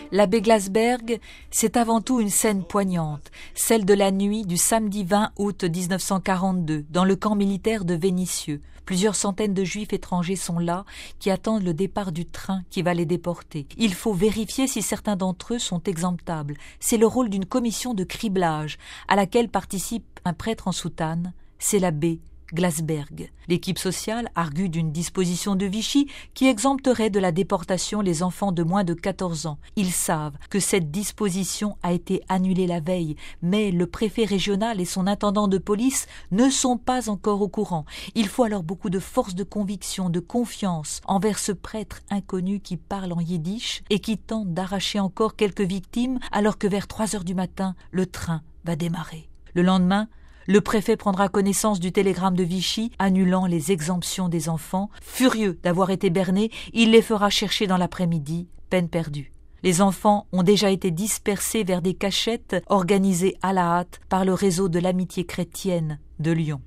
L'abbé Glasberg, c'est avant tout une scène poignante, celle de la nuit du samedi 20 août 1942, dans le camp militaire de Vénissieux. Plusieurs centaines de juifs étrangers sont là, qui attendent le départ du train qui va les déporter. Il faut vérifier si certains d'entre eux sont exemptables. C'est le rôle d'une commission de criblage, à laquelle participe un prêtre en soutane, c'est l'abbé Glasberg. L'équipe sociale argue d'une disposition de Vichy qui exempterait de la déportation les enfants de moins de 14 ans. Ils savent que cette disposition a été annulée la veille, mais le préfet régional et son intendant de police ne sont pas encore au courant. Il faut alors beaucoup de force de conviction, de confiance envers ce prêtre inconnu qui parle en yiddish et qui tente d'arracher encore quelques victimes alors que vers 3 heures du matin, le train va démarrer. Le lendemain, le préfet prendra connaissance du télégramme de Vichy annulant les exemptions des enfants. Furieux d'avoir été berné, il les fera chercher dans l'après-midi, peine perdue. Les enfants ont déjà été dispersés vers des cachettes organisées à la hâte par le réseau de l'amitié chrétienne de Lyon.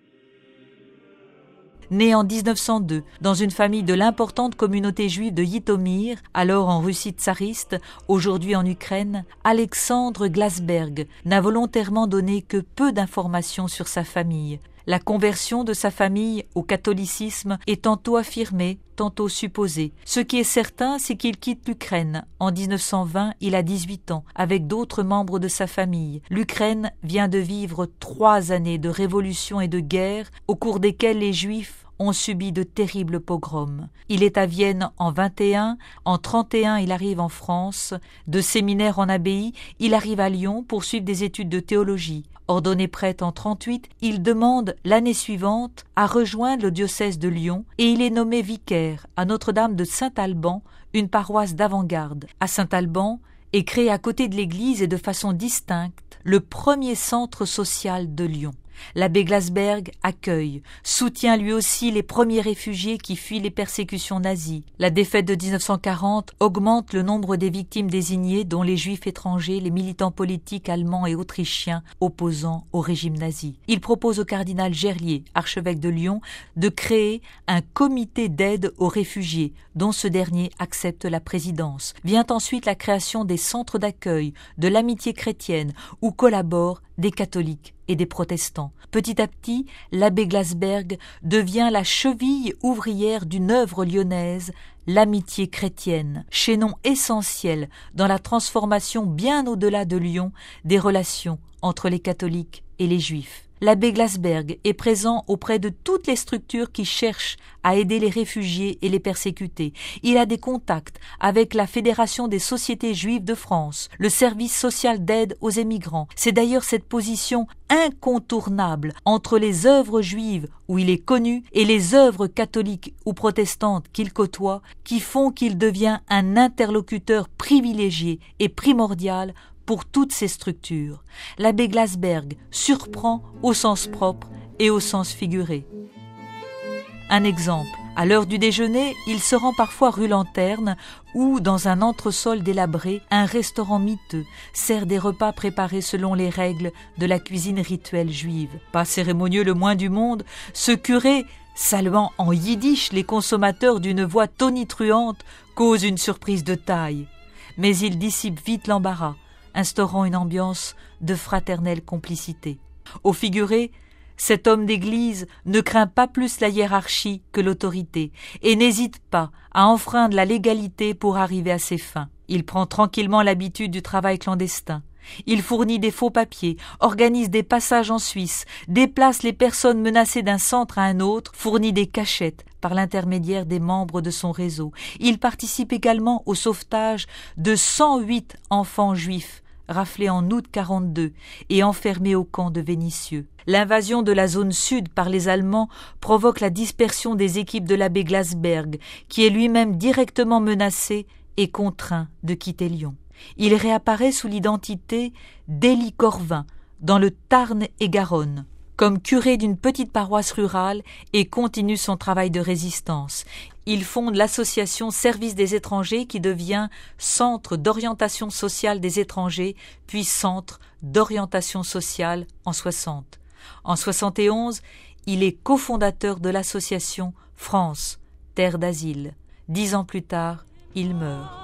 Né en 1902 dans une famille de l'importante communauté juive de Jytomyr, alors en Russie tsariste, aujourd'hui en Ukraine, Alexandre Glasberg n'a volontairement donné que peu d'informations sur sa famille. La conversion de sa famille au catholicisme est tantôt affirmée, tantôt supposée. Ce qui est certain, c'est qu'il quitte l'Ukraine. En 1920, il a 18 ans, avec d'autres membres de sa famille. L'Ukraine vient de vivre 3 années de révolution et de guerre, au cours desquelles les Juifs ont subi de terribles pogroms. Il est à Vienne en 21, en 31 il arrive en France, de séminaire en abbaye, il arrive à Lyon pour suivre des études de théologie. Ordonné prêtre en 38, il demande l'année suivante à rejoindre le diocèse de Lyon et il est nommé vicaire à Notre-Dame de Saint-Alban, une paroisse d'avant-garde. À Saint-Alban est créé à côté de l'église et de façon distincte le premier centre social de Lyon. L'abbé Glasberg accueille, soutient lui aussi les premiers réfugiés qui fuient les persécutions nazies. La défaite de 1940 augmente le nombre des victimes désignées, dont les juifs étrangers, les militants politiques allemands et autrichiens opposant au régime nazi. Il propose au cardinal Gerlier, archevêque de Lyon, de créer un comité d'aide aux réfugiés, dont ce dernier accepte la présidence. Vient ensuite la création des centres d'accueil, de l'amitié chrétienne, où collaborent des catholiques et des protestants. Petit à petit, l'abbé Glasberg devient la cheville ouvrière d'une œuvre lyonnaise, l'amitié chrétienne, chaînon essentiel dans la transformation bien au-delà de Lyon des relations entre les catholiques et les juifs. L'abbé Glasberg est présent auprès de toutes les structures qui cherchent à aider les réfugiés et les persécutés. Il a des contacts avec la Fédération des sociétés juives de France, le service social d'aide aux émigrants. C'est d'ailleurs cette position incontournable entre les œuvres juives où il est connu et les œuvres catholiques ou protestantes qu'il côtoie qui font qu'il devient un interlocuteur privilégié et primordial pour toutes ces structures. L'abbé Glasberg surprend au sens propre et au sens figuré. Un exemple, à l'heure du déjeuner, il se rend parfois rue Lanterne où, dans un entresol délabré, un restaurant miteux sert des repas préparés selon les règles de la cuisine rituelle juive. Pas cérémonieux le moins du monde, ce curé, saluant en yiddish les consommateurs d'une voix tonitruante, cause une surprise de taille. Mais il dissipe vite l'embarras, instaurant une ambiance de fraternelle complicité. Au figuré, cet homme d'église ne craint pas plus la hiérarchie que l'autorité et n'hésite pas à enfreindre la légalité pour arriver à ses fins. Il prend tranquillement l'habitude du travail clandestin. Il fournit des faux papiers, organise des passages en Suisse, déplace les personnes menacées d'un centre à un autre, fournit des cachettes par l'intermédiaire des membres de son réseau. Il participe également au sauvetage de 108 enfants juifs raflés en août 42 et enfermés au camp de Vénissieux. L'invasion de la zone sud par les Allemands provoque la dispersion des équipes de l'abbé Glasberg, qui est lui-même directement menacé et contraint de quitter Lyon. Il réapparaît sous l'identité d'Élie Corvin dans le Tarn-et-Garonne, comme curé d'une petite paroisse rurale et continue son travail de résistance. Il fonde l'association Service des étrangers qui devient Centre d'orientation sociale des étrangers, puis Centre d'orientation sociale en 60. En 71, il est cofondateur de l'association France, Terre d'asile. 10 ans plus tard, il meurt.